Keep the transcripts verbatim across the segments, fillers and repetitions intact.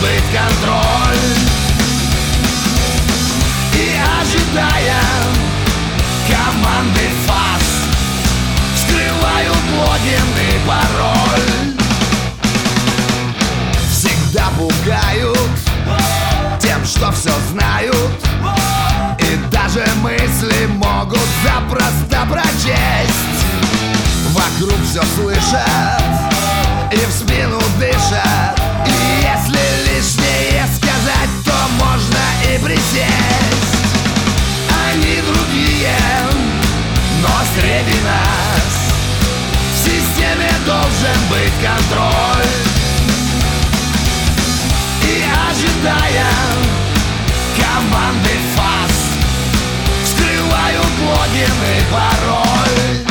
быть контроль. И ожидая команды ФАС, скрывают логин и пароль. Всегда пугают тем, что все знают, и даже мысли могут запросто прочесть. Вокруг все слышат и в спину дышат, и если лишнее сказать, то можно и присесть. Они другие, но среди нас в системе должен быть контроль. И ожидая команды ФАС, скрывают логин и пароль.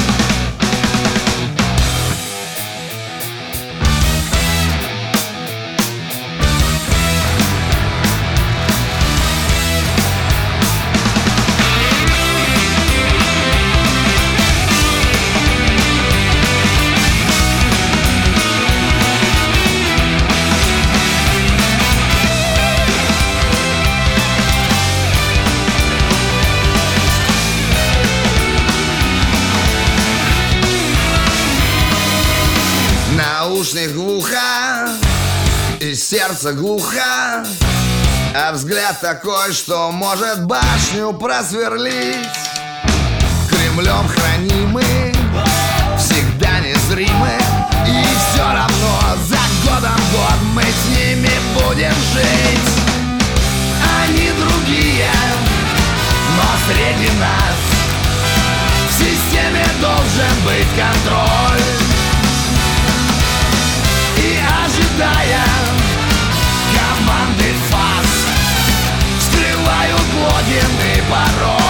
Наушник глухо, и сердце глухо, а взгляд такой, что может башню просверлить. Кремлем хранимы, всегда незримы, и все равно за годом год мы с ними будем жить. Они другие, но среди нас в системе должен быть контроль. И ожидая команды ФАС, скрывают логин и пароль.